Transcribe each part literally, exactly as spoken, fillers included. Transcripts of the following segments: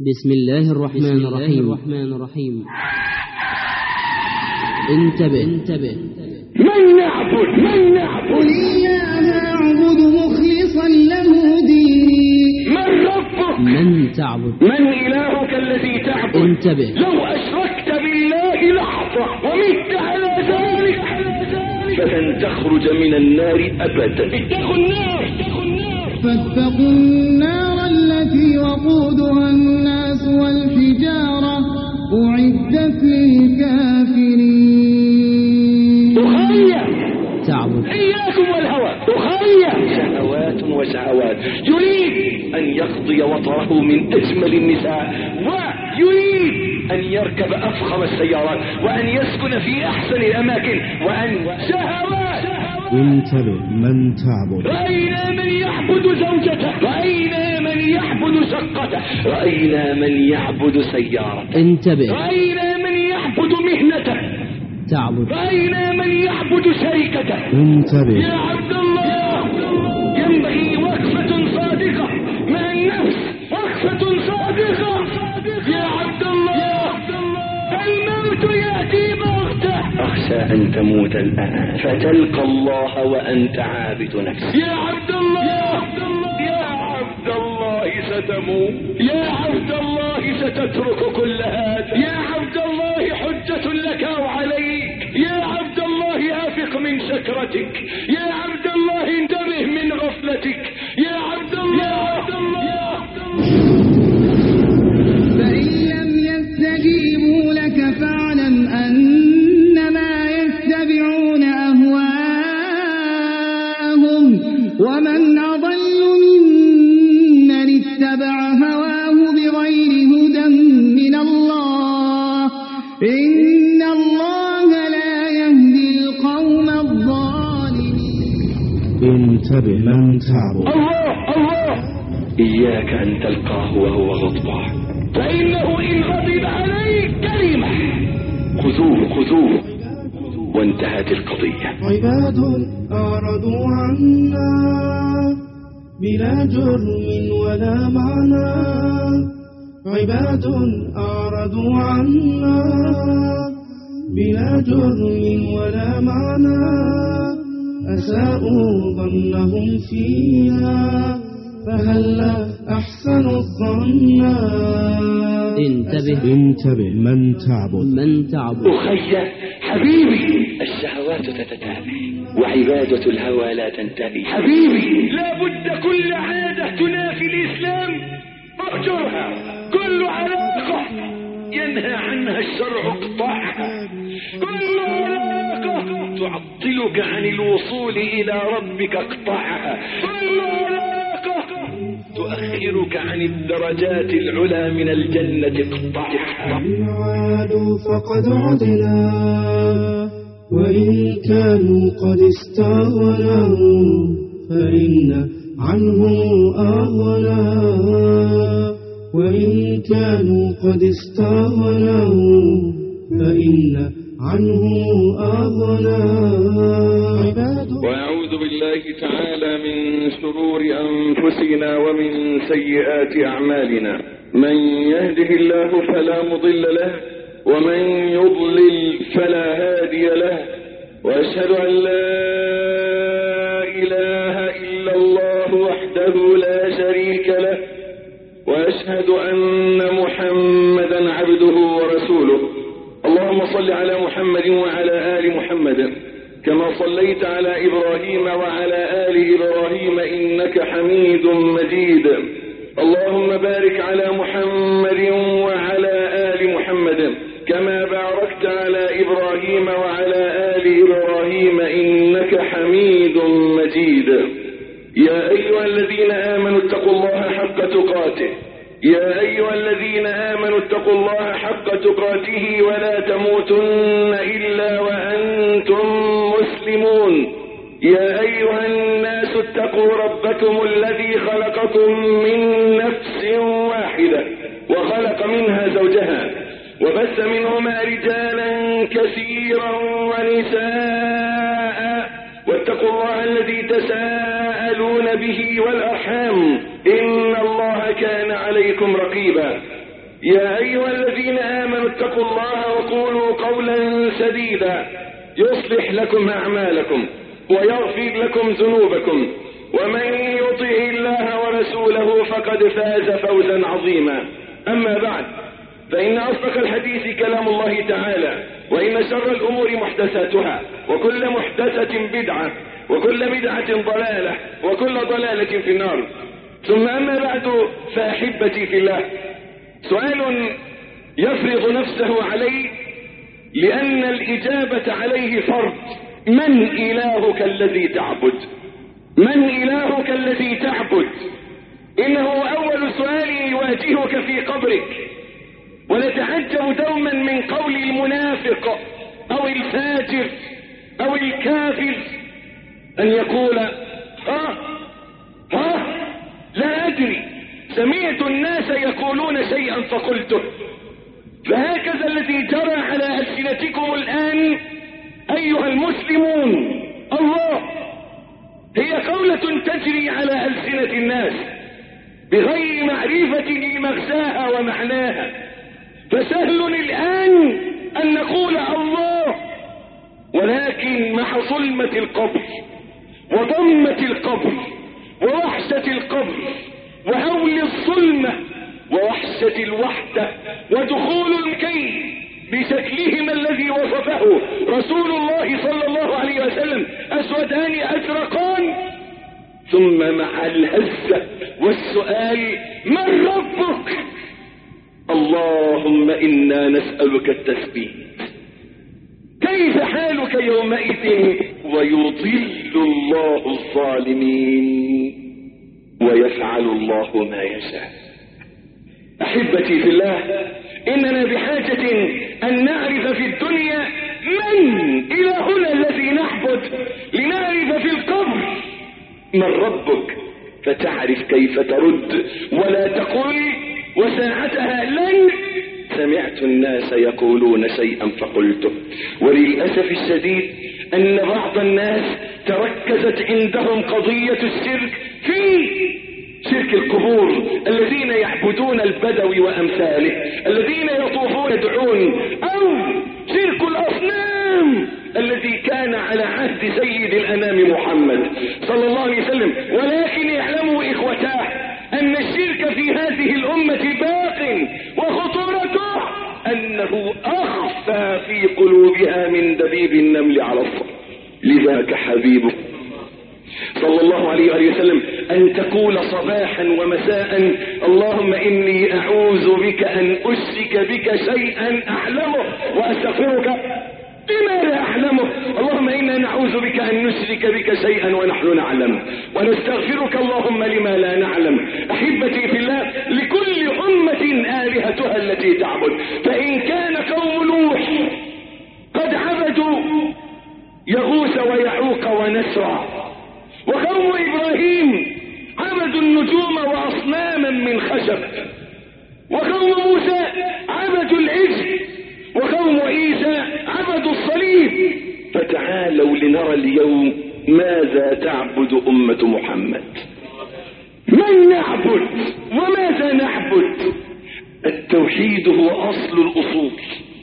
بسم الله الرحمن الرحيم, الرحمن الرحيم. انتبه انتبه من نعبد من نعبد قل إياها أعبد مخلصا له ديني. من ربك من تعبد من إلهك الذي تعبد. انتبه لو أشركت بالله لحظة ومت على ذلك فلن تخرج من النار أبدا. اتقوا النار اتقوا النار فاتقوا النار التي وقودها الناس والحجارة أعدت للكافرين. أخيّ تعبد إياكم والهوى أخيّ شهوات وشهوات. يريد أن يقضي وطره من أجمل النساء ويريد أن يركب أفخم السيارات وأن يسكن في أحسن الأماكن وأن شهوات. انتبه من تعبد. رأينا من يعبد زوجته، رأينا من يعبد شقته، رأينا من يعبد سيارته، انتبه رأينا من يعبد مهنته، تعبد رأينا من يعبد شركته. انتبه يا عبد الله ينبغي وقفة صادقة مع النفس، وقفة صادقة. يا عبد الله الموت يأتي بغتة. أخشى أن تموت الآن فتلقى الله وأنت عابد نفسك. يا عبد الله يا عبد الله ستموت. يا عبد الله ستترك كل هذا. يا عبد الله حجة لك وعليك. يا عبد الله أفق من سكرتك. يا عبد الله انتبه من غفلتك. يا عبد الله فإن لم يستجيبوا لك فاعلم أنما يتبعون أهواءهم ومن أضل ممن اتبع هواه بغير هدى من الله إن الله لا يهدي القوم الظالمين. انتبه من تعبد. الله الله إياك أن تلقاه وهو غضبان، فإنه إن غضب عليك كلمة خذوه خذوه وانتهت القضية. عباد أعرضوا عنا بلا جرم ولا معنى. عباد أعرضوا عنا بلا جرم ولا معنى. أساءوا ظنهم فينا فهلا أحسنوا الظن. انتبه انتبه من تعبد. من تعبد أخي حبيبي الشهوات تتتابع وعبادة الهوى لا تنتهي. حبيبي لا بد كل عادة تنافي الإسلام اهجرها. كل علاقة ينهى عنها الشرع اقطعها. كل علاقة تعطلك عن الوصول إلى ربك اقطعها. كل علاقة تؤخرك عن الدرجات العلى من الجنة اقطعها. إن عادوا فقد عدنا وإن كانوا قد استغنوا فإن عنهم أغنى. وإن كانوا قد استغنوا فإن عنه أغنى. وأعوذ بالله تعالى من شرور أنفسنا ومن سيئات أعمالنا. من يهده الله فلا مضل له ومن يضلل فلا هادي له. وأشهد أن لا إله إلا الله وحده لا شريك له. وأشهد أن محمدا عبده ورسوله. اللهم صل على محمد وعلى آل محمد كما صليت على إبراهيم وعلى آل إبراهيم إنك حميد مجيد. اللهم بارك على محمد وعلى آل محمد كما باركت على إبراهيم وعلى آل إبراهيم إنك حميد مجيد. يا أيها الذين آمنوا اتقوا الله حق تقاته. يا أيها الذين آمنوا اتقوا الله حق تقاته ولا تموتن إلا وأنتم مسلمون. يا أيها الناس اتقوا ربكم الذي خلقكم من نفس واحدة وخلق منها زوجها وبث منهما رجالا كثيرا ونساء. واتقوا الله الذي تساءلون به والأرحام إن الله كان عليكم رقيبا. يا أيها الذين آمنوا اتقوا الله وقولوا قولا سديدا يصلح لكم أعمالكم ويغفر لكم ذنوبكم ومن يطع الله ورسوله فقد فاز فوزا عظيما. أما بعد، فإن أصدق الحديث كلام الله تعالى، وإن شر الأمور محدثاتها، وكل محدثة بدعة، وكل بدعة ضلالة، وكل ضلالة في النار. ثم أما بعد، فأحبتي في الله، سؤال يفرض نفسه علي لأن الإجابة عليه فرض. من إلهك الذي تعبد؟ من إلهك الذي تعبد؟ إنه أول سؤال يواجهك في قبرك. ونتعجب دوما من قول المنافق أو الفاجر أو الكافر أن يقول ها ها لا أدري، سمعت الناس يقولون شيئا فقلته. فهكذا الذي جرى على ألسنتكم الآن أيها المسلمون. الله، هي قولة تجري على ألسنة الناس بغير معرفة لمغزاها ومعناها. فسهل الآن أن نقول الله، ولكن مع ظلمة القبر وضمة القبر ووحشة القبر وهول الظلمة ووحشة الوحدة ودخول الكي بشكلهما الذي وصفه رسول الله صلى الله عليه وسلم، أسودان أزرقان. ثم مع الهزة والسؤال من ربك؟ اللهم إنا نسألك التثبيت. كيف حالك يومئذ؟ ويضل الله الظالمين ويفعل الله ما يشاء. أحبتي في الله، إننا بحاجة أن نعرف في الدنيا من إلهنا الذي نعبد، لنعرف في القبر من ربك فتعرف كيف ترد، ولا تقل وساعتها لن سمعت الناس يقولون شيئا فقلته. وللأسف الشديد أن بعض الناس تركزت عندهم قضية الشرك في شرك القبور، الذين يعبدون البدو وأمثاله، الذين يطوفون يدعون، أو شرك الأصنام الذي كان على عهد سيد الأنام محمد صلى الله عليه وسلم. ولكن يعلموا إخوتاه أن الشرك في هذه الأمة باق، وخطورته أنه أخفى في قلوبها من دبيب النمل على الصخر. لذاك حبيبه صلى الله عليه وسلم أن تقول صباحا ومساء اللهم إني أعوذ بك أن أشرك بك شيئا أعلمه وأستغفرك بما لا أعلمه. اللهم إنا نعوذ بك أن نشرك بك شيئا ونحن نعلم، ونستغفرك اللهم لما لا نعلم. أحبتي في الله، لكل أمة آلهتها التي تعبد. فإن كان قوم نوح قد عبدوا يغوث ويعوق ونسرا، وقوم إبراهيم عبدوا النجوم وأصناما من خشب، وقوم موسى عبدوا العجل، وقوم عيسى عبدوا الصليب. فتعالوا لنرى اليوم ماذا تعبد أمة محمد. من نعبد وماذا نعبد؟ التوحيد هو أصل الأصول.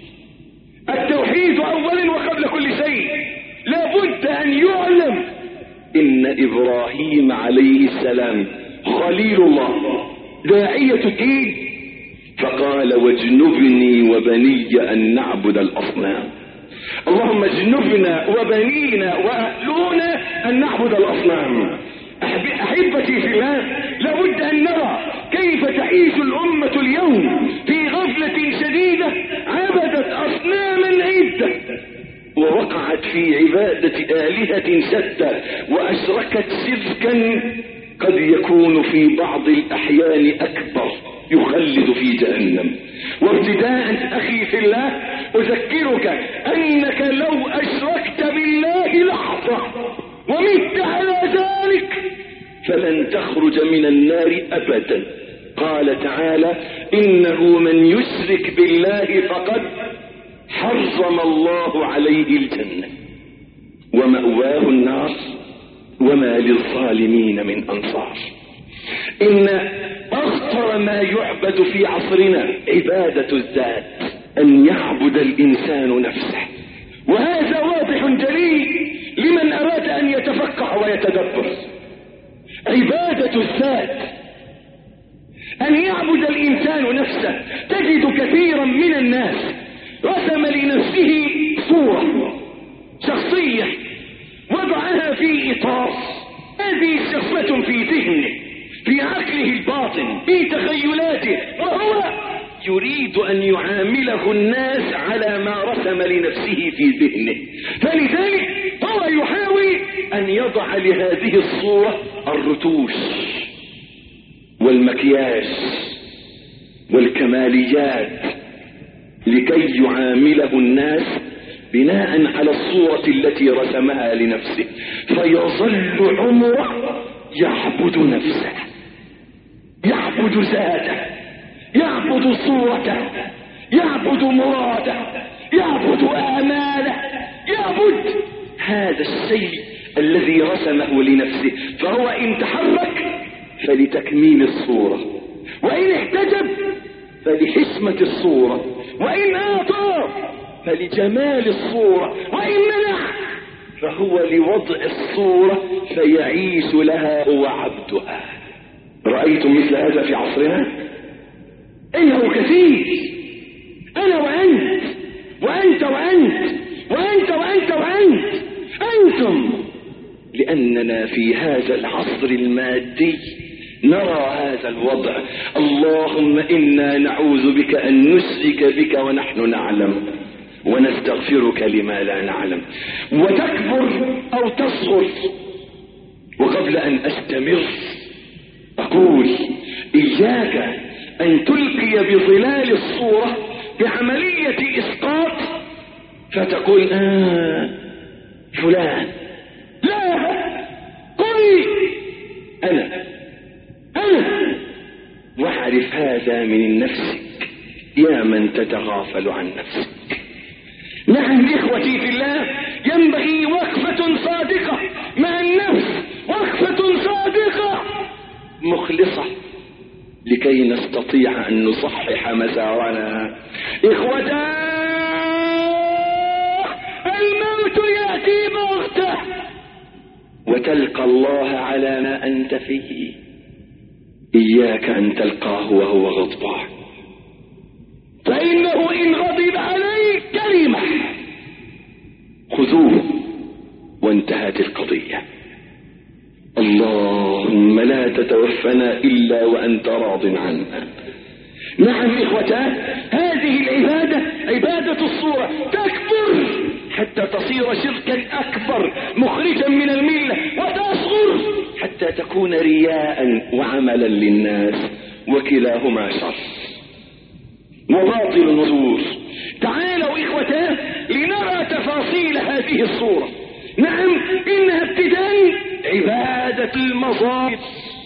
التوحيد أولا وقبل كل شيء. لابد أن يعلم إن إبراهيم عليه السلام خليل الله داعية الدين، فقال واجنبني وبني أن نعبد الأصنام. اللهم اجنبنا وبنينا وأهلنا أن نعبد الأصنام. أحبتي في الله، لابد أن نرى كيف تعيش الأمة اليوم في غفلة شديدة، عبدت أصناما عدة، ووقعت في عبادة آلهة شتى، وأشركت شركا قد يكون في بعض الأحيان أكبر يخلد في جهنم. وابتداء أخي في الله أذكرك أنك لو أشركت بالله لحظة ومت على ذلك فلن تخرج من النار أبدا. قال تعالى إنه من يشرك بالله فقد حرم الله عليه الجنة ومأواه النار وما للظالمين من أنصار. إن أخطر ما يعبد في عصرنا عبادة الذات، أن يعبد الإنسان نفسه، وهذا واضح جلي لمن أراد أن يتفقه ويتدبر. عبادة الذات، أن يعبد الإنسان نفسه. تجد كثيرا من الناس رسم لنفسه صورة شخصية وضعها في إطار، هذه شخصة في ذهنه، في عقله الباطن، في تخيلاته، وهو يريد أن يعامله الناس على ما رسم لنفسه في ذهنه. فلذلك هو يحاول أن يضع لهذه الصورة الرتوش والمكياج والكماليات لكي يعامله الناس بناء على الصورة التي رسمها لنفسه، فيظل عمره يعبد نفسه، يعبد ذاته، يعبد صورته، يعبد مراده، يعبد آماله، يعبد هذا الشيء الذي رسمه لنفسه. فهو إن تحرك فلتكميل الصورة، وإن احتجب فلحسمة الصورة، وإن أعطى فلجمال الصورة، وإن منع فهو لوضع الصورة فيعيش لها هو عبدها. رأيتم مثل هذا في عصرنا؟ إنه كثير. أنا وأنت وأنت وأنت وأنت وأنت وأنت أنتم، لأننا في هذا العصر المادي نرى هذا الوضع. اللهم إنا نعوذ بك أن نشرك بك ونحن نعلم، ونستغفرك لما لا نعلم. وتكبر أو تصغر. وقبل أن أستمر أقول إياك أن تلقي بظلال الصورة بعملية إسقاط فتقول آه فلان. لا، قل أنا أنا واعرف هذا من نفسك يا من تتغافل عن نفسك. نعم إخوتي في الله، ينبغي وقفة صادقة مع النفس، وقفة صادقة مخلصة لكي نستطيع أن نصحح مسارنا. إخوتا، الموت يأتي بغتة وتلقى الله على ما أنت فيه. إياك أن تلقاه وهو غضبان، فإنه إن غضب عليك كلمة خذوه وانتهت القضية. اللهم لا تتوفنا إلا وأنت راض عنا. نعم إخوتان، هذه العبادة عبادة الصورة تكبر حتى تصير شركا أكبر مخرجا من الملة، وتصغر حتى تكون رياء وعملا للناس، وكلاهما شر وباطل وزور. تعالوا إخوتان لنرى تفاصيل هذه الصورة. نعم إنها ابتداء عبادة المظاهر،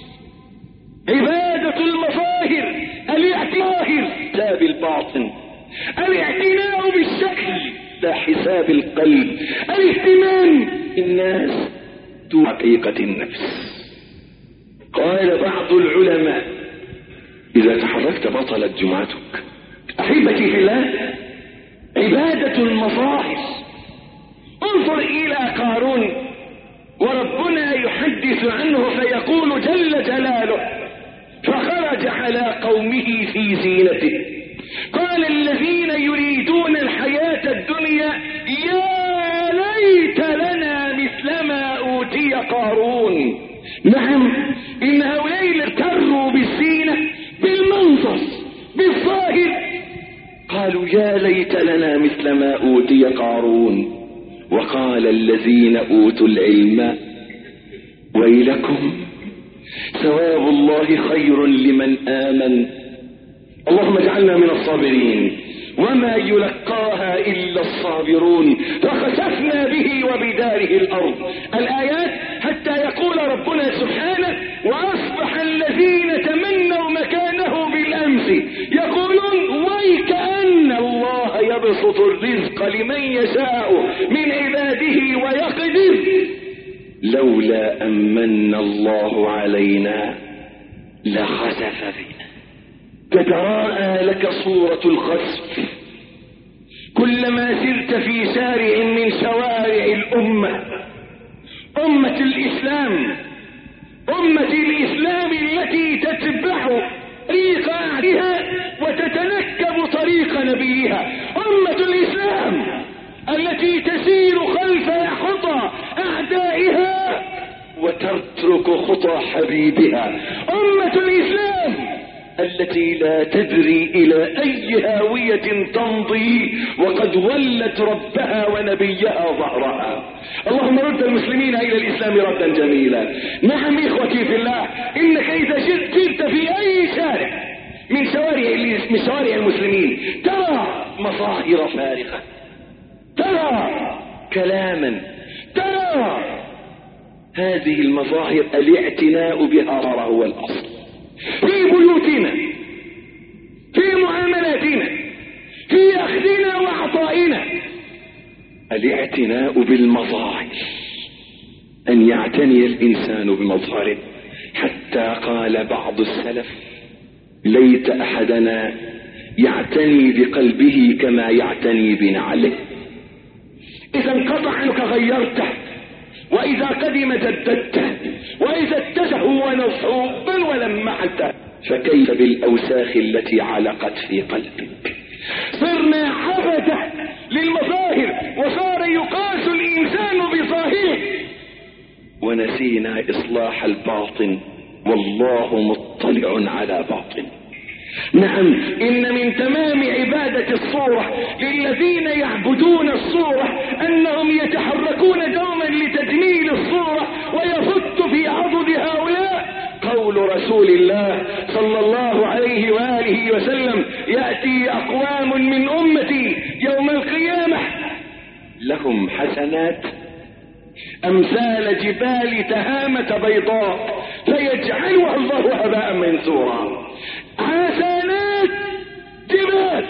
عبادة المظاهر، الاعتبار حساب الباطن، الاعتناء بالشكل لا حساب القلب، الاهتمام بالناس دون حقيقة النفس. قال بعض العلماء إذا تحركت بطلت جمعتك. أحبتي في الله، عبادة المظاهر. انظر إلى قارون وربنا يحدث عنه فيقول جل جلاله: فخرج على قومه في زينته قال الذين يريدون الحياة الدنيا يا ليت لنا مثل ما أوتي قارون. نعم إن هؤلاء اغتروا بالزينة، بالمنظر، بالظاهر، قالوا يا ليت لنا مثل ما أوتي قارون. وقال الذين أوتوا العلم ويلكم ثواب الله خير لمن آمن. اللهم اجعلنا من الصابرين. وما يلقاها إلا الصابرون فخسفنا به وبداره الأرض. الآيات حتى يقول ربنا سبحانه: وأصبح الذين تمنوا مكانه بالأمس يقولون ويكأن الله يبسط الرزق لمن يشاء من عباده ويقدر لولا أمن الله علينا لخسف بنا. تتراءى لك صورة الخسف كلما سرت في شارع من شوارع الأمة، أمة الإسلام، أمة الإسلام التي تتبع طريق أهلها وتتنكب طريق نبيها، أمة الإسلام التي تسير خلف خطى أعدائها وتترك خطى حبيبها، أمة الإسلام التي لا تدري إلى أي هاوية تمضي وقد ولت ربها ونبيها ظهرها. اللهم رد المسلمين إلى الإسلام ردا جميلا. نعم إخوتي في الله، إنك إذا سرت في أي شارع من شوارع من شوارع المسلمين ترى مظاهر فارغة، ترى كلاما، ترى هذه المظاهر الاعتناء بها هو الأصل في بيوتنا، في معاملاتنا، في أخذنا وعطائنا. الاعتناء بالمظاهر، أن يعتني الإنسان بمظهره، حتى قال بعض السلف: ليت أحدنا يعتني بقلبه كما يعتني بنعله. إذا انقطع عنك غيرته، وإذا قدم جددته، وإذا اتسه ونصحه بل ولمعته، فكيف بالأوساخ التي علقت في قلبك؟ صرنا عبدة للمظاهر، وصار يقاس الإنسان بظاهره، ونسينا إصلاح الباطن، والله مطلع على باطن. نعم، إن من تمام عبادة الصورة للذين يعبدون الصورة أنهم يتحركون دوما لتجميل الصورة، ويفت في عضد هؤلاء قول رسول الله صلى الله عليه وآله وسلم: يأتي أقوام من أمتي يوم القيامة لهم حسنات أمثال جبال تهامة بيضاء فيجعلها الله هباء منثورا. حسنات جبال،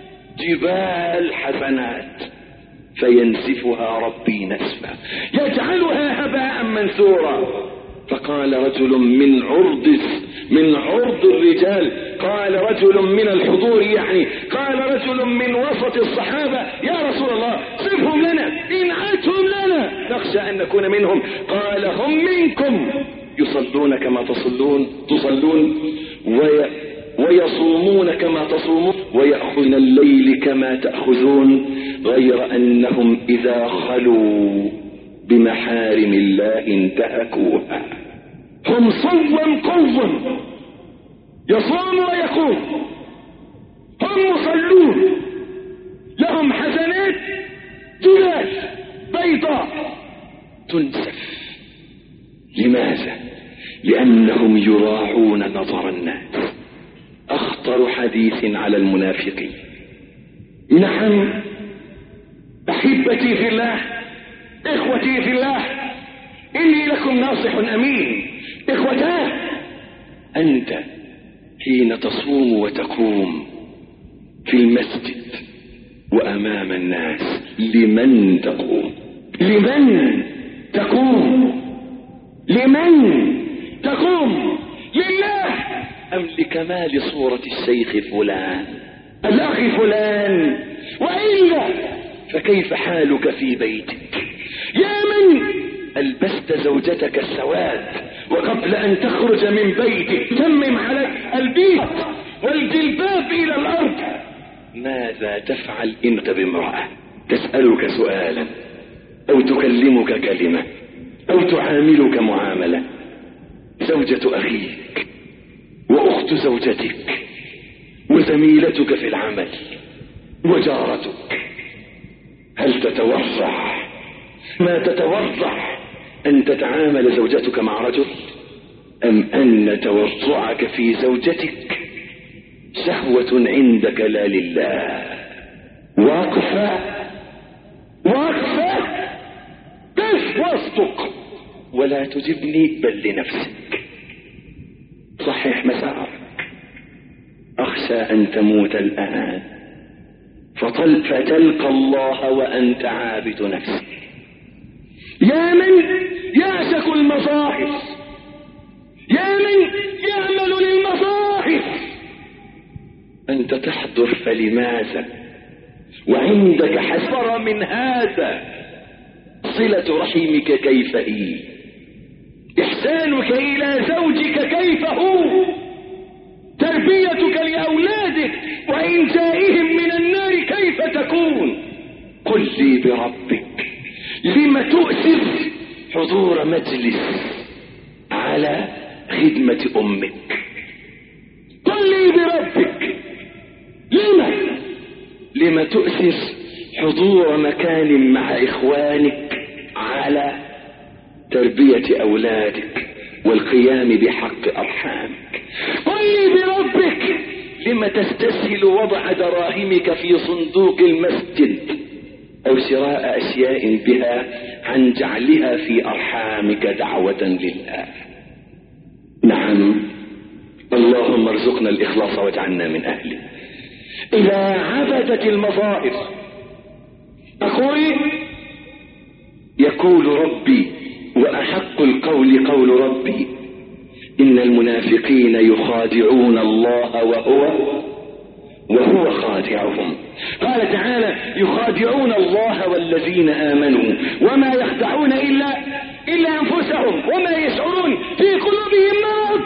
جبال حسنات فينسفها ربي نسفا، يجعلها هباء منثورا. فقال رجل من عرض من عرض الرجال، قال رجل من الحضور، يعني قال رجل من وسط الصحابة: يا رسول الله صفهم لنا، انعتهم لنا نخشى أن نكون منهم. قال: هم منكم، يصلون كما تصلون تصلون وي ويصومون كما تصومون، ويأخذون الليل كما تأخذون، غير أنهم إذا خلوا بمحارم الله انتهكوها. هم صوم قوم، يصوم ويقوم، هم مصلون، لهم حسنات جبال بيضاء تنسف. لماذا؟ لأنهم يراعون نظر الناس. أخطر حديث على المنافقين. نعم أحبتي في الله، إخوتي في الله، إني لكم ناصح أمين. إخوتاه، أنت حين تصوم وتقوم في المسجد وأمام الناس لمن تقوم؟ لمن تقوم؟ لمن تقوم؟ لله أم لكمال صورة الشيخ فلان، الأخ فلان؟ وإلا فكيف حالك في بيتك؟ يا من ألبست زوجتك السواد وقبل أن تخرج من بيتك تمم عليك البيت والجلباب إلى الأرض، ماذا تفعل أنت بامرأة تسألك سؤالا أو تكلمك كلمة أو تعاملك معاملة؟ زوجة أخيك وأخت زوجتك وزميلتك في العمل وجارتك، هل تتورع ما تتورع أن تتعامل زوجتك مع رجل، أم أن تورعك في زوجتك شهوة عندك لا لله؟ واقفة واقفة قف واصدق ولا تجبني بل لنفسك، صحح مسارك. أخشى أن تموت الآن فطل فتلقى الله وأنت عابد نفسك. يا من يعشق المظاهر، يا من يعمل أنت تحضر فلماذا؟ وعندك حسر من هذا. صلة رحمك كيف هي؟ إحسانك إلى زوجك كيف هو؟ تربيتك لأولادك وإنجائهم من النار كيف تكون؟ قل لي بربك، لم تؤثر حضور مجلس على خدمة أمك؟ قل لي بربك، لما لما تؤثر حضور مكان مع إخوانك على تربية أولادك والقيام بحق أرحامك؟ قل لي بربك، لما تستسهل وضع دراهمك في صندوق المسجد أو شراء أشياء بها عن جعلها في أرحامك دعوة لله؟ نعم، اللهم ارزقنا الإخلاص واجعلنا من أهله. إذا عبدت المظاهر، أقول يقول ربي وأحق القول قول ربي: إن المنافقين يخادعون الله وهو وهو خادعهم. قال تعالى: يخادعون الله والذين آمنوا وما يخدعون إلا إلا أنفسهم وما يشعرون في قلوبهم مرض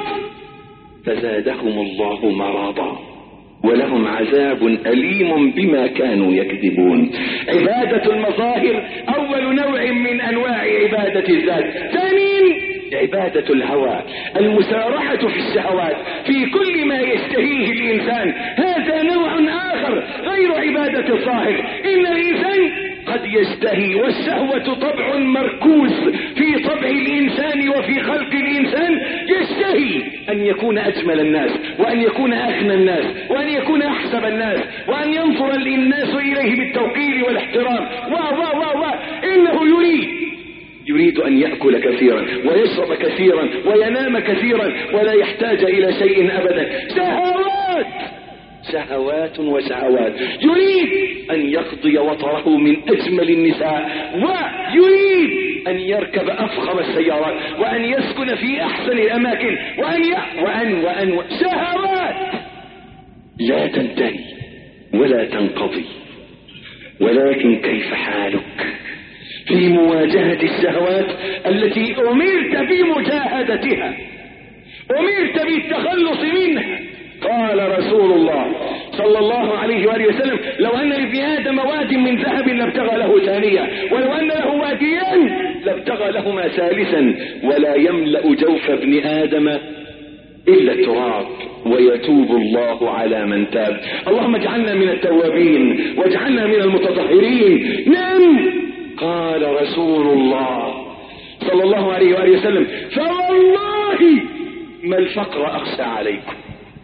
فزادهم الله مرضا ولهم عذاب أليم بما كانوا يكذبون. عبادة المظاهر أول نوع من أنواع عبادة الذات. ثانيا عبادة الهوى، المسارعة في الشهوات في كل ما يشتهيه الإنسان. هذا نوع آخر غير عبادة الظاهر. إن الإنسان قد يشتهي، والشهوة طبع مركوز في طبع الإنسان وفي خلق الإنسان. يشتهي أن يكون أجمل الناس، وأن يكون أغنى الناس، وأن يكون أحسب الناس، وأن ينظر الناس إليه بالتوقير والاحترام و و و و إنه يريد يريد أن يأكل كثيرا ويشرب كثيرا وينام كثيرا ولا يحتاج إلى شيء أبدا. شهوات شهوات وشهوات. يريد أن يقضي وطره من أجمل النساء، ويريد أن يركب أفخم السيارات، وأن يسكن في أحسن الأماكن، وأن ي... وأن وأن و... شهوات لا تنتهي ولا تنقضي. ولكن كيف حالك في مواجهة الشهوات التي أمرت بمجاهدتها، أمرت بالتخلص منها؟ قال رسول الله صلى الله عليه وآله وسلم: لو أن لابن آدم واد من ذهب لابتغى له ثانية، ولو أن له واديان لابتغى لهما ثالثا، ولا يملأ جوف ابن آدم إلا التراب، ويتوب الله على من تاب. اللهم اجعلنا من التوابين واجعلنا من المتطهرين. نعم، قال رسول الله صلى الله عليه وآله وسلم: فوالله ما الفقر أخشى عليكم،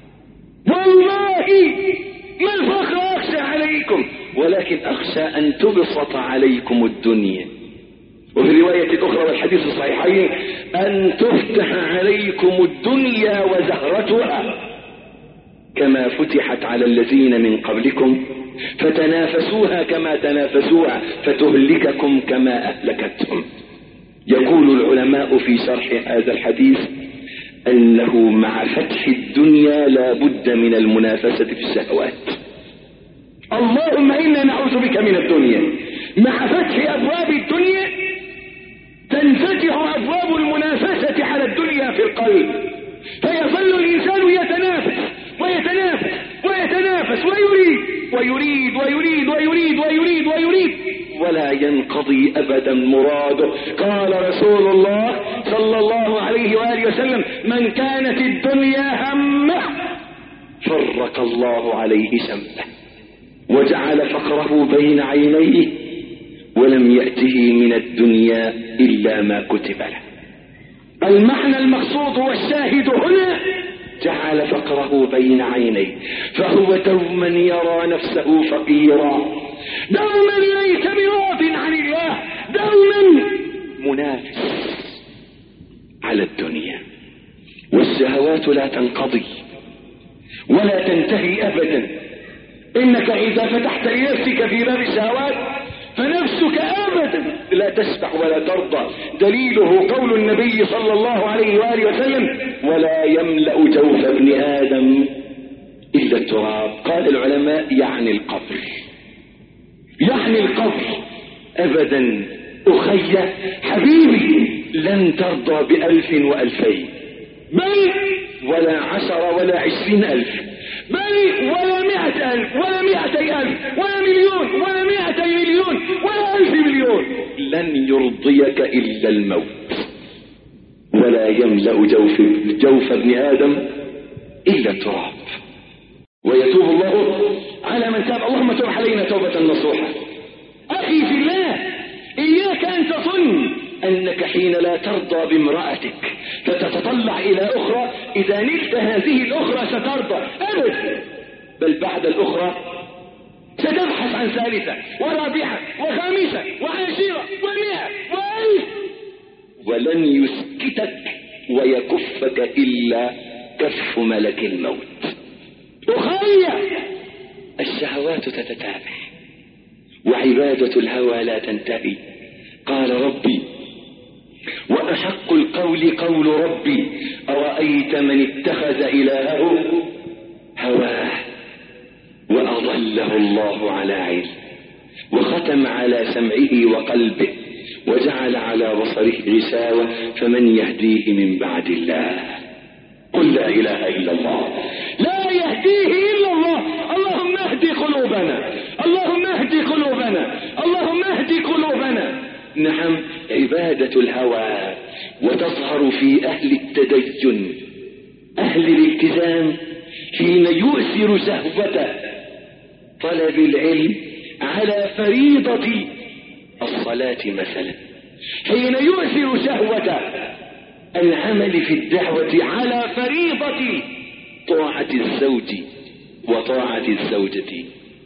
والله ما الفقر أخشى عليكم، ولكن أخشى أن تبسط عليكم الدنيا. وفي رواية أخرى والحديث الصحيحين: أن تفتح عليكم الدنيا وزهرتها كما فتحت على الذين من قبلكم فتنافسوها كما تنافسوها فتهلككم كما أهلكتهم. يقول العلماء في شرح هذا الحديث أنه مع فتح الدنيا لا بد من المنافسة في الشهوات. اللهم إنا نعوذ بك من الدنيا. مع فتح أبواب الدنيا تنفتح أبواب المنافسة على الدنيا في القلب، فيظل الإنسان يتنافس ويتنافس ويتنافس ويريد ويريد ويريد ويريد ويريد ويريد ولا ينقضي أبدا مراده. قال رسول الله صلى الله عليه وآله وسلم: من كانت الدنيا همه فرق الله عليه شمله وجعل فقره بين عينيه ولم يأته من الدنيا إلا ما كتب له. المعنى المقصود والشاهد هنا: جعل فقره بين عينيه، فهو دوما يرى نفسه فقيرا، دوما ليس براض عن الله، دوما منافس على الدنيا. والشهوات لا تنقضي ولا تنتهي أبدا. إنك إذا فتحت لنفسك في باب الشهوات فنفسك أبدا لا تشبع ولا ترضى. دليله قول النبي صلى الله عليه وآله وسلم: ولا يملأ جوف ابن آدم إلا التراب. قال العلماء يعني القبر، يعني القبر. أبدا أخي حبيبي لن ترضى بألف وألفين، بل ولا عشر ولا عشرين ألف، بل ولا مئة ألف ولا مئتي ألف ولا مليون ولا مئتي مليون ولا ألف مليون، لن يرضيك إلا الموت. ولا يملأ جوف, جوف ابن آدم إلا التراب. ويتوب الله على من تاب. اللهم تب علينا توبة نصوحة. أخي في الله، إياك أن تظن أنك حين لا ترضى بامرأتك فتتطلع إلى أخرى إذا نلت هذه الأخرى سترضى، أبدا، بل بعد الأخرى ستبحث عن ثالثة ورابعة وخامسة وعاشرة ومئة وألف، ولن يسكتك ويكفك إلا كف ملك الموت. أخي، الشهوات تتتابع وعبادة الهوى لا تنتهي. قال ربي: وأحق القول قول ربي أرأيت من اتخذ إلهه هواه وأضله الله على علم وختم على سمعه وقلبه وجعل على بصره غشاوة فمن يهديه من بعد الله. قل لا إله إلا الله، لا يهديه إلا الله. اللهم اهد قلوبنا، اللهم اهد قلوبنا، اللهم اهد قلوبنا. نعم، عبادة الهوى. وتظهر في أهل التدين، أهل الالتزام، حين يؤثر شهوة طلب العلم على فريضة الصلاة مثلا، حين يؤثر شهوة العمل في الدعوة على فريضة طاعة الزوج وطاعة الزوجة،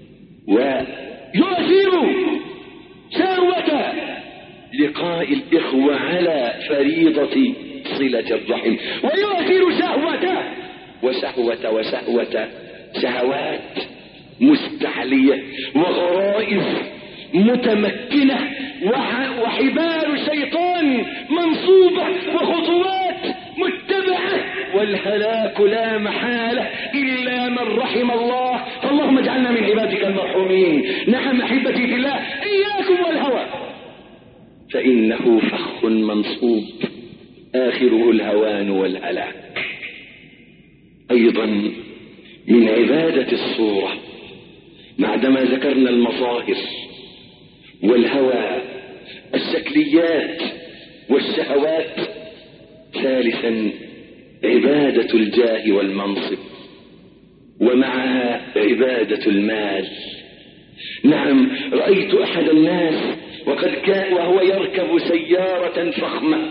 ويؤثر شهوة لقاء الإخوة على فريضة صلة الرحم، ويؤثر شهوة وشهوة وشهوة شهوات مستحلية وغرائز متمكنة وحبال شيطان منصوبة وخطوات متبعة، والهلاك لا محالة إلا من رحم الله. فاللهم اجعلنا من عبادك المرحومين. نعم أحبتي في الله، إياكم والهوى، فإنه فخ منصوب آخره الهوان والهلاك. أيضا من عبادة الصورة بعدما ذكرنا المظاهر والهوى الشكليات والشهوات، ثالثا عبادة الجاه والمنصب ومعها عبادة المال. نعم، رأيت أحد الناس وقد كان وهو يركب سيارة فخمة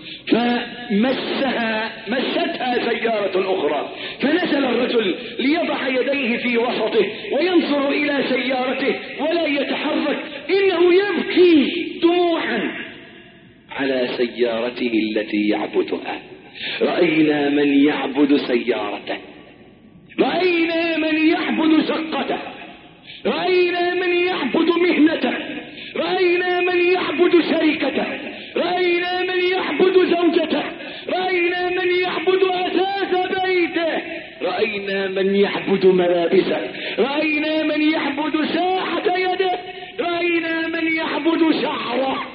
فمسها مستها سيارة أخرى، فنزل الرجل ليضع يديه في وسطه وينظر إلى سيارته ولا يتحرك، إنه يبكي دموعا على سيارته التي يعبدها. رأينا من يعبد سيارته، رأينا من يعبد شقته، رأينا من يعبد مهنته، رأينا من يعبد شركته، رأينا من يعبد زوجته، رأينا من يعبد أساس بيته، رأينا من يعبد ملابسه، رأينا من يعبد ساحة يده، رأينا من يعبد شعره.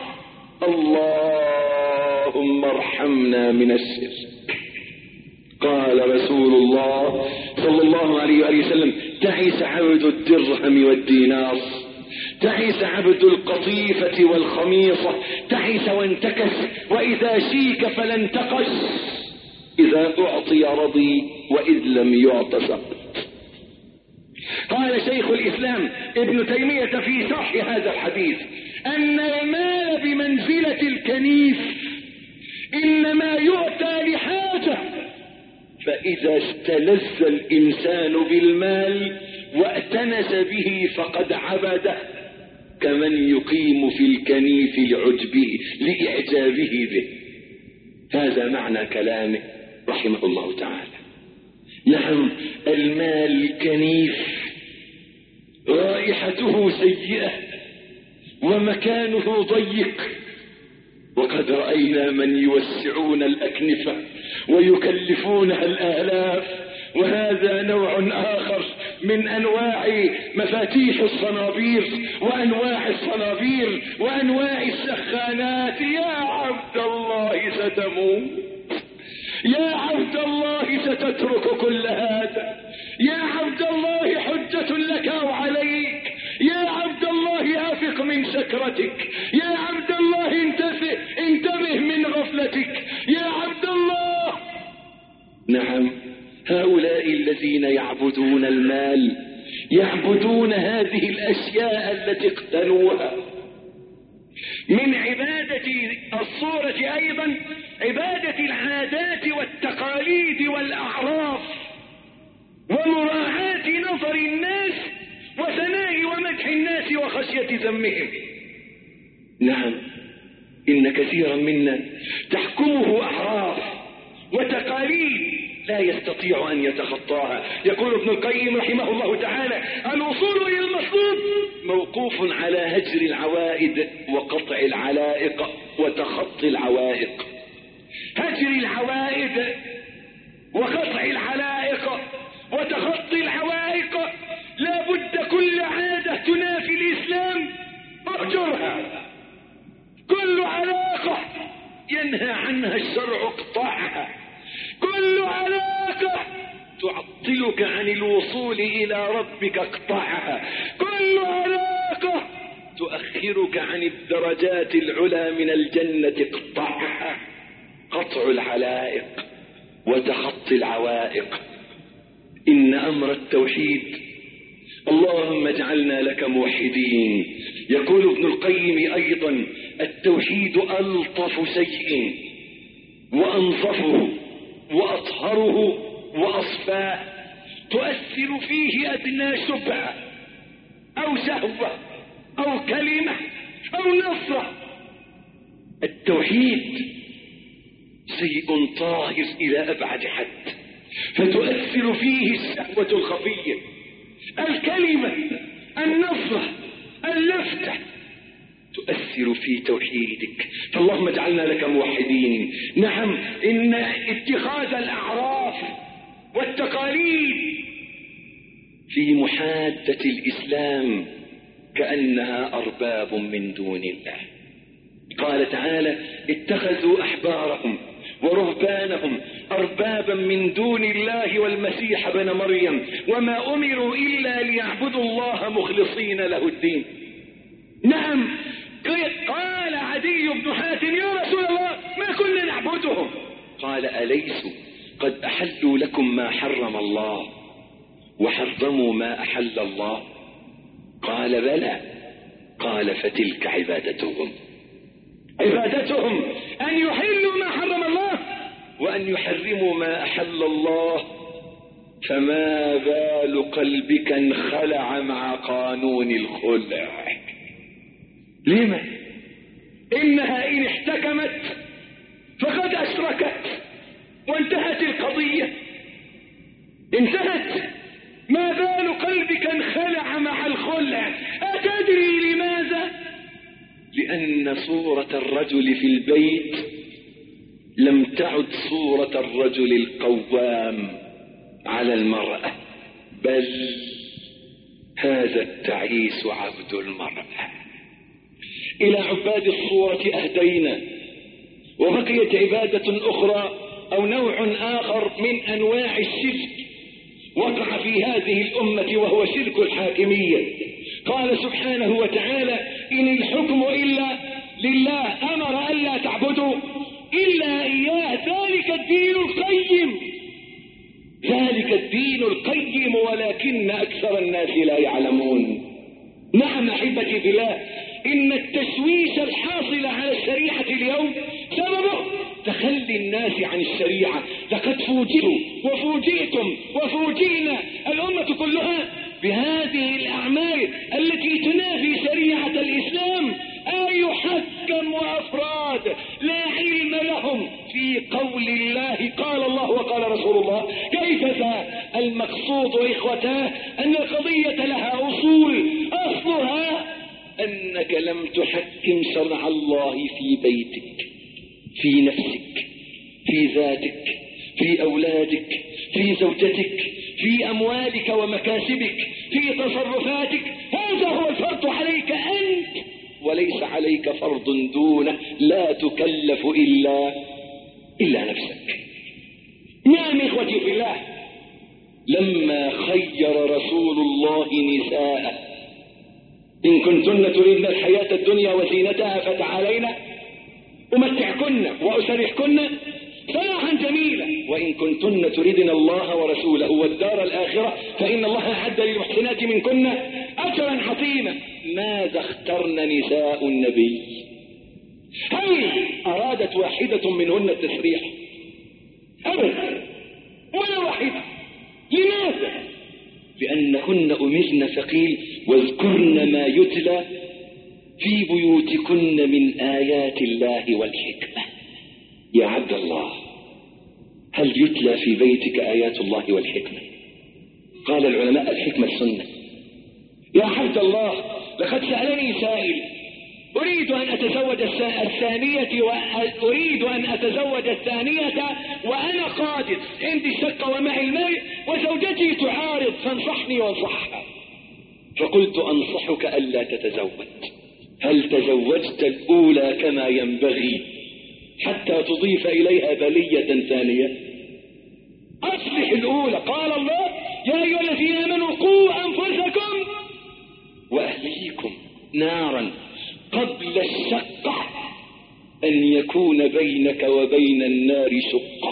اللهم ارحمنا من الشرك. قال رسول الله صلى الله عليه وآله وسلم: تعس عبد الدرهم والدينار، تعس عبد القطيفة والخميصة، تعس وانتكس، وإذا شيك فلن تقش، إذا أعطي رضي وإذ لم يعط سقط. قال شيخ الإسلام ابن تيمية في شرح هذا الحديث أن المال بمنزلة الكنيف إنما يؤتى لحاجة، فإذا استلذ الإنسان بالمال وأتنس به فقد عبده، كمن يقيم في الكنيف لعجبه لإعجابه به. هذا معنى كلامه رحمه الله تعالى. نعم، المال كنيف، رائحته سيئة ومكانه ضيق، وقد رأينا من يوسعون الأكنفة ويكلفونها الآلاف وهذا نوع آخر من أنواع مفاتيح الصنابير وأنواع الصنابير وأنواع السخانات. يا عبد الله ستموت، يا عبد الله ستترك كل هذا، يا عبد الله حجة لك أو عليك، يا عبد الله أفق من سكرتك، يا عبد الله انتبه, انتبه من غفلتك، يا عبد الله. نعم، هؤلاء الذين يعبدون المال يعبدون هذه الأشياء التي اقتنوها. من عبادة الصورة أيضا عبادة العادات والتقاليد والأعراف ومراعاة نظر الناس وثناء ومدح الناس وخشية ذمهم. نعم، إن كثيرا منا تحكمه أعراف وتقاليد لا يستطيع أن يتخطاها. يقول ابن القيم رحمه الله تعالى: الوصول إلى المطلوب موقوف على هجر العوائد وقطع العلائق وتخطي العوائق. هجر العوائد وقطع العلائق وتخطي العوائق، لا بد كل عادة تنافي الإسلام اهجرها، كل علاقة ينهى عنها الشرع اقطعها، كل علاقة تعطلك عن الوصول إلى ربك اقطعها، كل علاقة تؤخرك عن الدرجات العلى من الجنة اقطعها. قطع العلائق وتخطي العوائق. إن أمر التوحيد، اللهم اجعلنا لك موحدين. يقول ابن القيم أيضا: التوحيد ألطف شيء وأنظفه وأطهره وأصفاه، تؤثر فيه أدنى شبهة أو شهوة أو كلمة أو نصرة. التوحيد شيء طاهر إلى أبعد حد، فتؤثر فيه الشهوة الخفية، الكلمة، النصرة، اللفتة، تؤثر في توحيدك. فاللهم اجعلنا لك موحدين. نعم، إن اتخاذ الأعراف والتقاليد في محادة الإسلام كأنها أرباب من دون الله. قال تعالى: اتخذوا أحبارهم ورهبانهم أربابا من دون الله والمسيح ابن مريم وما أمروا إلا ليعبدوا الله مخلصين له الدين. نعم، قال عدي بن حاتم: يا رسول الله، ما كنا نعبدهم. قال: أليسوا قد أحلوا لكم ما حرم الله وحرموا ما أحل الله؟ قال: بلى. قال: فتلك عبادتهم. عبادتهم أن يحلوا ما حرم الله وأن يحرموا ما أحل الله. فما بال قلبك انخلع مع قانون الخلع؟ لما؟ إنها إن احتكمت فقد أشركت وانتهت القضية، انتهت. ما بال قلبك انخلع مع الخلع؟ أتدري لماذا؟ لأن صورة الرجل في البيت لم تعد صورة الرجل القوام على المرأة، بل هذا التعيس عبد المرأة. إلى عباد الصورة أهدينا، وبقيت عبادة أخرى أو نوع آخر من أنواع الشرك وقع في هذه الأمة، وهو شرك الحاكمية. قال سبحانه وتعالى: إن الحكم إلا لله أمر ألا تعبدوا إلا إياه ذلك الدين القيم، ذلك الدين القيم ولكن أكثر الناس لا يعلمون. نعم أحبتي في الله، إن التشويش الحاصل على الشريعة اليوم سببه تخلي الناس عن الشريعة. لقد فوجئوا وفوجئتم وفوجئنا الأمة كلها بهذه الأعمال التي تنافي شريعة الإسلام. أن يحكم أفراد لا علم لهم في قول الله قال الله وقال رسول الله. كيف ذا؟ المقصود إخوتاه أن القضية لها أصول، أصلها أنك لم تحكم شرع الله في بيتك، في نفسك، في ذاتك، في أولادك، في زوجتك، في أموالك ومكاسبك، في تصرفاتك. هذا هو الفرض عليك أنت، وليس عليك فرض دونه، لا تكلف إلا إلا نفسك. نعم إخوتي في الله، لما خير رسول الله نساءه: إن كنتن تريدن الحياة الدنيا وزينتها فتعالينا أمتعكن وأسرحكن سراحا جميلا، وإن كنتن تريدن الله ورسوله والدار الآخرة فإن الله أعد للمحسنات منكن أجرا عظيما. ماذا اخترن نساء النبي؟ هل أرادت واحدة منهن التسريح؟ أبدا، ولا واحدة. لماذا؟ لأنهن أمرن فقيل: واذكرن ما يتلى في بيوتكن من آيات الله والحكمة. يا عبد الله، هل يتلى في بيتك آيات الله والحكمة؟ قال العلماء: الحكمة السنة. يا عبد الله، لقد سألني سائل: أريد أن أتزوج الثانية وأريد أن أتزوج الثانية وأنا قادر، عندي الشقة ومعي المال وزوجتي تعارض، فانصحني وانصحها. فقلت: أنصحك ألا تتزوج. هل تزوجت الأولى كما ينبغي حتى تضيف إليها بلية ثانية؟ أصلح الأولى. قال الله: يا أيها الذين آمنوا قوا أنفسكم وأهليكم نارا قبل الشقة أن يكون بينك وبين النار شقة.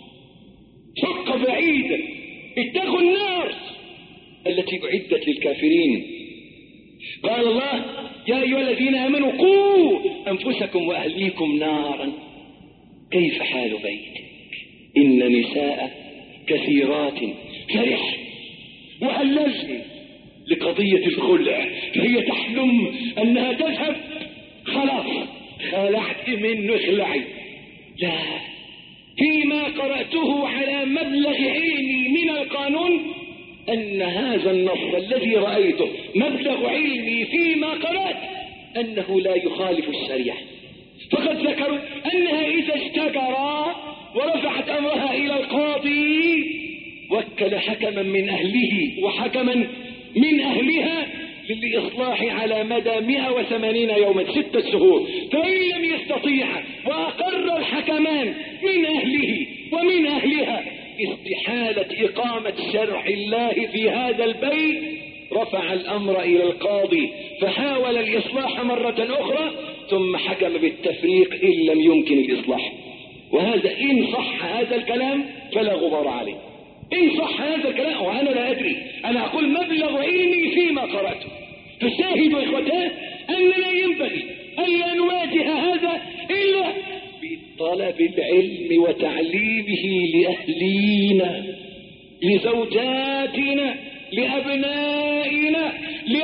شقة بعيدة. اتقوا النار التي أعدت للكافرين. قال الله: يا أيها الذين آمنوا قوا أنفسكم وأهليكم نارا. كيف حال بيتك؟ إن نساء كثيرات فرح وهللن لقضية الخلع، فهي تحلم أنها تذهب. خلاص خلعت منه، اخلعي. لا، فيما قرأته على مبلغ علمي من القانون أن هذا النص الذي رأيته مبلغ علمي فيما قرأت أنه لا يخالف الشريعة. فقد ذكروا أنها إذا اشتكرا ورفعت أمرها إلى القاضي وكل حكما من أهله وحكما من أهلها للإصلاح على مدى مئة وثمانين يوما، ستة شهور. فإن لم يستطيع وأقر الحكمان من أهله ومن أهلها استحالة إقامة شرع الله في هذا البيت، رفع الأمر إلى القاضي فحاول الإصلاح مرة أخرى ثم حكم بالتفريق إن لم يمكن الإصلاح. وهذا إن صح هذا الكلام فلا غبار عليه. إن صح هذا الكلام، وأنا لا أدري، أنا أقول مبلغ علمي فيما قرأته. فشاهدوا إخوتان أننا ينبغي ألا نواجه هذا إلا بطلب العلم وتعليمه لأهلينا، لزوجاتنا، لأبنائنا،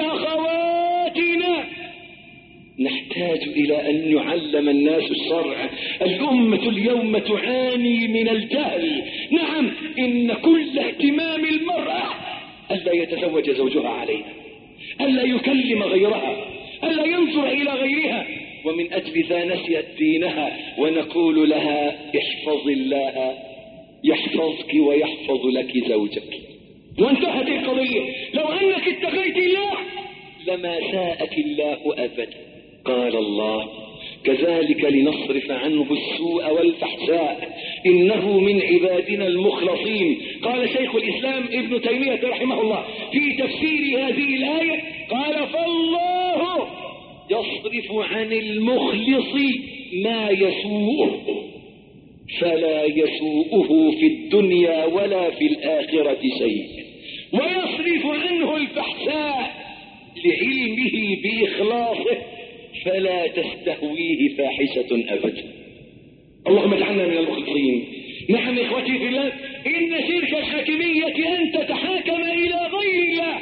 لأخواتنا. نحتاج إلى أن يعلم الناس الشرع. الأمة اليوم تعاني من الجهل. نعم، إن كل اهتمام المرأة ألا يتزوج زوجها عليها، ألا يكلم غيرها، ألا ينظر إلى غيرها، ومن أجل ذا نسيت دينها. ونقول لها: احفظ الله يحفظك ويحفظ لك زوجك، وانتهت القضية. لو أنك اتقيت الله لما ساءك الله أبدا. قال الله: كذلك لنصرف عنه السوء والفحشاء إنه من عبادنا المخلصين. قال شيخ الإسلام ابن تيمية رحمه الله في تفسير هذه الآية، قال: فالله يصرف عن المخلص ما يسوءه فلا يسوءه في الدنيا ولا في الآخرة شيء، ويصرف عنه الفحشاء لعلمه بإخلاصه فلا تستهويه فاحشة أبدا. اللهم اجعلنا من المخلصين. نعم إخوتي في الله، إن شرك الحاكمية أن تتحاكم إلى غير الله.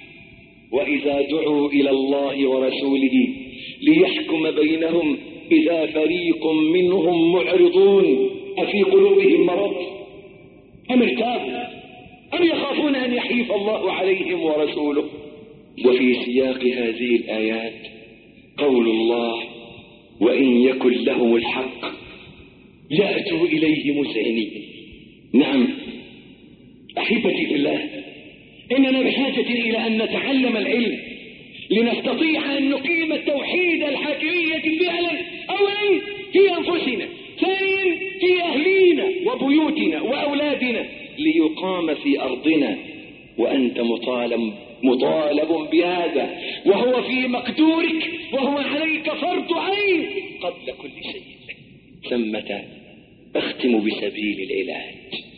وإذا دعوا إلى الله ورسوله ليحكم بينهم إذا فريق منهم معرضون أفي قلوبهم مرض أم ارتابوا أم يخافون أن يحيف الله عليهم ورسوله. وفي سياق هذه الآيات قول الله: وإن يكن لهم الحق يأتوا إليه مسعنين. نعم، أحبتي في الله، إننا بحاجة إلى أن نتعلم العلم لنستطيع أن نقيم التوحيد الحاكمية فعلا، أولا في أنفسنا، ثانيا في أهلينا وبيوتنا وأولادنا، ليقام في أرضنا. وأنت مطالب مطالب بهذا، وهو في مقدورك، وهو عليك فرض عين قبل كل شيء. ثمة أختم بسبيل العلاج.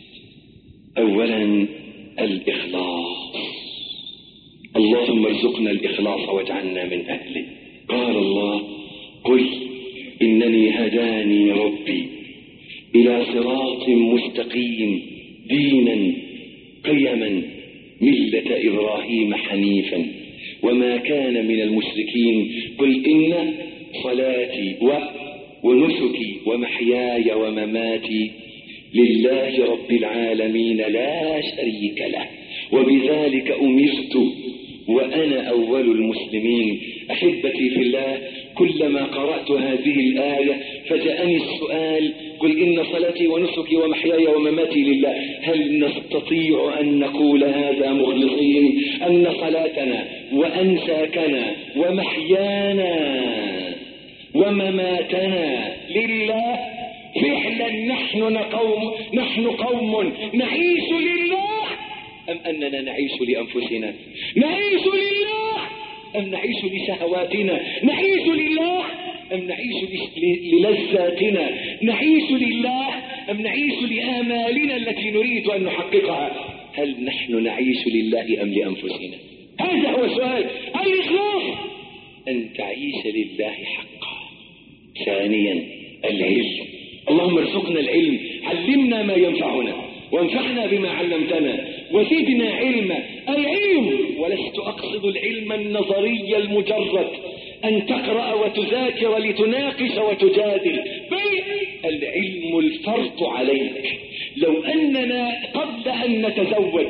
أولا الإخلاص. اللهم ارزقنا الإخلاص واجعلنا من أهله. قال الله: قل إنني هداني ربي إلى صراط مستقيم دينا قيما ملة إبراهيم حنيفا وما كان من المشركين. قل إن صلاتي ونسكي ومحياي ومماتي لله رب العالمين لا شريك له وبذلك أمرت وأنا أول المسلمين. أحبتي في الله، كلما قرأت هذه الآية فجاءني السؤال: قل إن صلاتي ونسكي ومحياي ومماتي لله. هل نستطيع أن نقول هذا مخلصين؟ أن صلاتنا وأنساكنا ومحيانا ومماتنا لله؟ فعلا نحن قوم نحن قوم نعيش لله، أم أننا نعيش لأنفسنا؟ نعيش لله أم نعيش لشهواتنا؟ نعيش لله أم نعيش للذاتنا؟ نعيش لله أم نعيش لآمالنا التي نريد أن نحققها؟ هل نحن نعيش لله أم لأنفسنا؟ هذا هو السؤال. الإخلاص، أن تعيش لله حقا. ثانيا العلم. اللهم ارزقنا العلم، علمنا ما ينفعنا وانفعنا بما علمتنا وزدنا علما. العلم، ولست أقصد العلم النظري المجرد أن تقرأ وتذاكر لتناقش وتجادل، بل العلم الفرض عليك. لو أننا قبل أن نتزوج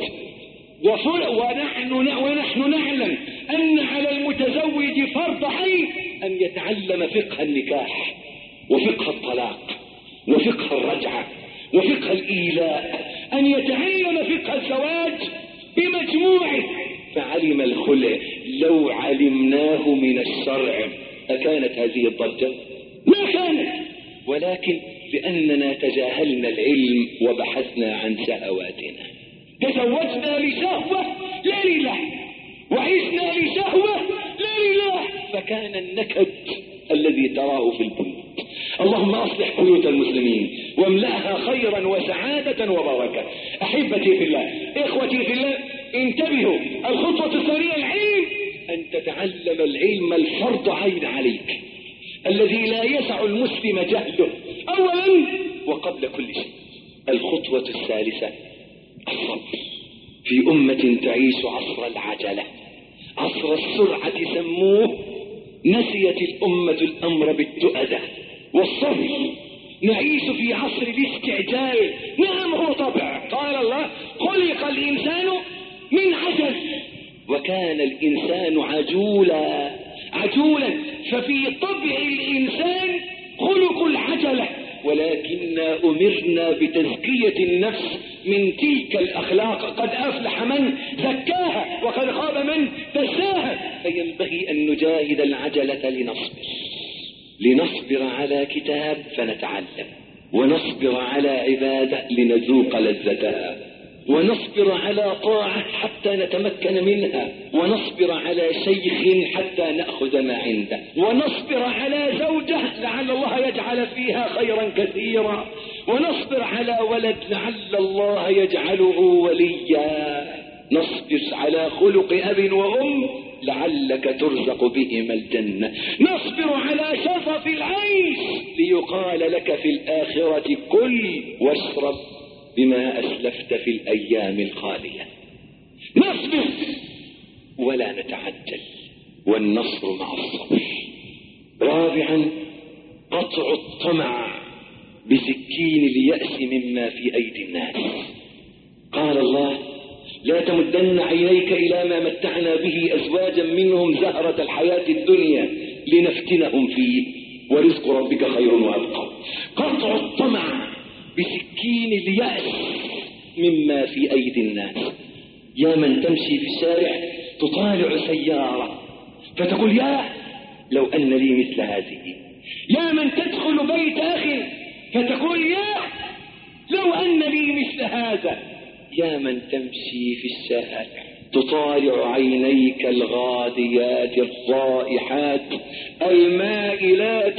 ونحن, ونحن نعلم أن على المتزوج فرض عين أن يتعلم فقه النكاح وفقه الطلاق وفقه الرجعة وفقه الإيلاء، أن يتعلم فقه الزواج بمجموعه، فعلم الخلع. لو علمناه من الشرع أكانت هذه الضجة؟ ما كانت، ولكن لأننا تجاهلنا العلم وبحثنا عن شهواتنا. تزوجنا لشهوة لا لله، وعشنا لشهوة لا لله، فكان النكد الذي تراه في البيوت. اللهم أصلح بيوت المسلمين واملأها خيرا وسعادة وبركة. أحبتي في الله، إخوتي في الله، انتبهوا. الخطوة الثانية العلم، أن تتعلم العلم الفرض عين عليك الذي لا يسع المسلم جهله أولا وقبل كل شيء. الخطوة الثالثة الصبر. في أمة تعيش عصر العجلة، عصر السرعة سموه، نسيت الأمة الأمر بالتؤدة والصبر. نعيش في عصر الاستعجال. نعم هو طبع، قال الله: خلق الإنسان من عجل وكان الإنسان عجولا عجولا ففي طبع الإنسان خلق العجلة، ولكننا أمرنا بتزكية النفس من تلك الأخلاق. قد أفلح من زكاها وقد خاب من دساها. فينبغي أن نجاهد العجلة لنصبر لنصبر على كتاب فنتعلم، ونصبر على عبادة لنذوق لذتها، ونصبر على طاعة حتى نتمكن منها، ونصبر على شيخ حتى نأخذ ما عنده، ونصبر على زوجة لعل الله يجعل فيها خيرا كثيرا، ونصبر على ولد لعل الله يجعله وليا، نصبر على خلق أب وأم لعلك ترزق بهما الجنة، نصبر على شفف العيش ليقال لك في الآخرة كل واشرب بما أسلفت في الأيام الخالية. نصبر ولا نتعجل، والنصر مع الصبر. رابعا قطع الطمع بسكين اليأس مما في أيدي الناس. قال الله: لا تمدن عينيك إلى ما متعنا به أزواجا منهم زهرة الحياة الدنيا لنفتنهم فيه ورزق ربك خير وأبقى. قطع الطمع بسكين اليأس مما في أيدي الناس. يا من تمشي في الشارع تطالع سيارة فتقول يا لو أن لي مثل هذه. يا من تدخل بيت أخي فتقول يا لو أن لي مثل هذا. يا من تمشي في الشارع تطالع عينيك الغاديات الرائحات المائلات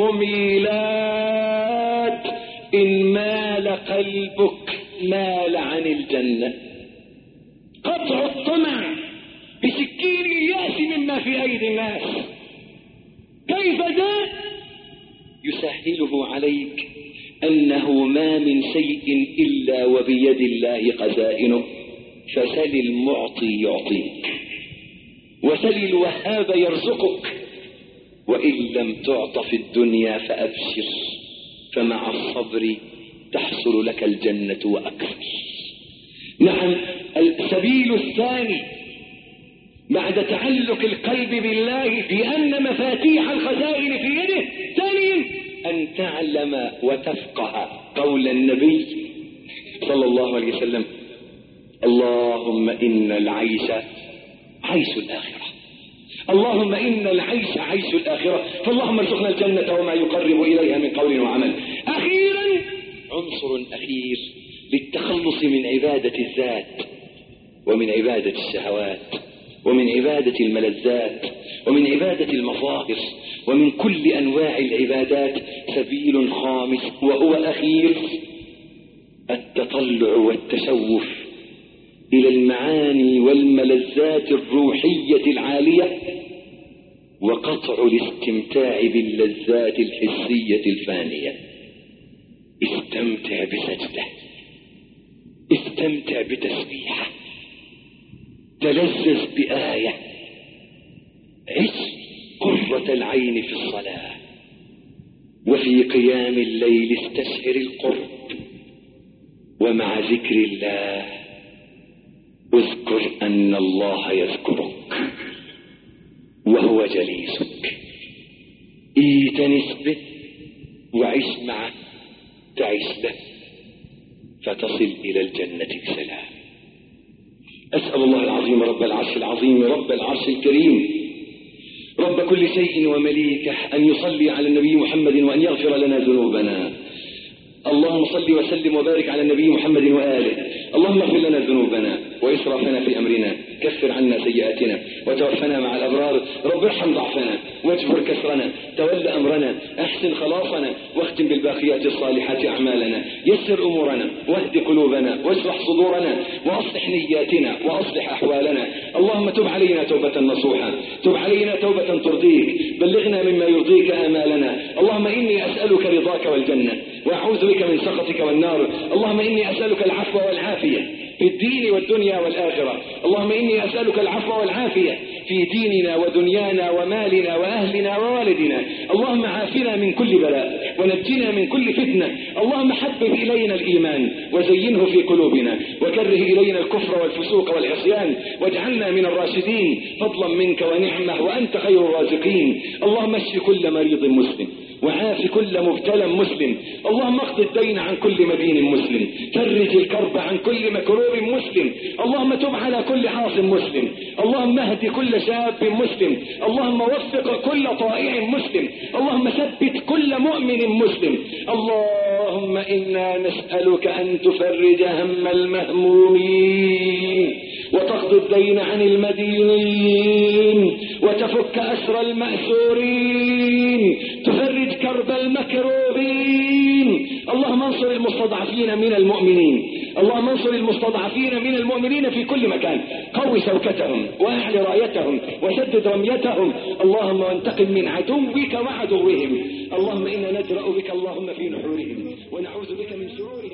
المميلات، إن مال قلبك مال عن الجنة. قطع الطمع بسكين اليأس مما في أيدي الناس، كيف ذا؟ يسهله عليك أنه ما من شيء إلا وبيد الله خزائنه، فسل المعطي يعطيك وسل الوهاب يرزقك، وإن لم تعط في الدنيا فأبشر، فمع الصبر تحصل لك الجنة وأكثر. نعم، السبيل الثاني بعد تعلق القلب بالله بأن مفاتيح الخزائن في يده، ثانيا أن تعلم وتفقه قول النبي صلى الله عليه وسلم: اللهم إن العيش عيش الآخرة، اللهم إن العيش عيش الآخرة، فاللهم ارزقنا الجنة وما يقرب إليها من قول وعمل. أخيرا عنصر أخير للتخلص من عبادة الذات ومن عبادة الشهوات ومن عبادة الملذات ومن عبادة المظاهر ومن كل أنواع العبادات، سبيل خامس وهو أخير: التطلع والتشوف إلى المعاني والملذات الروحية العالية، وقطع الاستمتاع باللذات الحسية الفانية. استمتع بسجدة، استمتع بتسبيحة، تلذذ بآية، عش قرة العين في الصلاة، وفي قيام الليل استشعر القرب، ومع ذكر الله اذكر أن الله يذكرك وهو جليسك. ايتنس به وعش معه، تعيش له فتصل إلى الجنة بسلام. أسأل الله العظيم رب العرش العظيم رب العرش الكريم رب كل شيء ومليكه أن يصلي على النبي محمد وأن يغفر لنا ذنوبنا. اللهم صل وسلم وبارك على النبي محمد وآله. اللهم اغفر لنا ذنوبنا وإسرافنا في أمرنا، كفر عنا سيئاتنا وتوفنا مع الأبرار. رب ارحم ضعفنا واجبر كسرنا، تول أمرنا، أحسن خلاصنا، واختم بالباقيات الصالحات أعمالنا، يسر أمورنا واهد قلوبنا واشرح صدورنا وأصلح نياتنا وأصلح أحوالنا. اللهم تب علينا توبة نصوحة، تب علينا توبة ترضيك، بلغنا مما يرضيك آمالنا. اللهم إني أسألك رضاك والجنة وأعوذ بك من سخطك والنار. اللهم إني أسألك العفو والعافية في الدين والدنيا والآخرة. اللهم إني أسألك العفو والعافية في ديننا ودنيانا ومالنا وأهلنا ووالدنا. اللهم عافنا من كل بلاء ونجنا من كل فتنة. اللهم حبب إلينا الإيمان وزينه في قلوبنا، وكره إلينا الكفر والفسوق والعصيان، واجعلنا من الراشدين فضلا منك ونعمة وأنت خير الرازقين. اللهم اشف كل مريض مسلم وعاف كل مبتلى مسلم. اللهم اقض الدين عن كل مدين مسلم، فرج الكرب عن كل مكروب مسلم. اللهم تب على كل عاص مسلم. اللهم اهد كل شاب مسلم. اللهم وفق كل طائع مسلم. اللهم ثبت كل مؤمن مسلم. اللهم إنا نسألك أن تفرج هم المهمومين وتقضي الدين عن المدينين وتفك أسر المأسورين، تفرج كرب المكروبين. اللهم انصر المستضعفين من المؤمنين، اللهم انصر المستضعفين من المؤمنين في كل مكان، قوي شوكتهم واعل رايتهم وسدد رميتهم. اللهم وانتقم من عدوك وعدوهم. اللهم إنا نجرأ بك اللهم في نحورهم ونعوذ بك من شرورهم.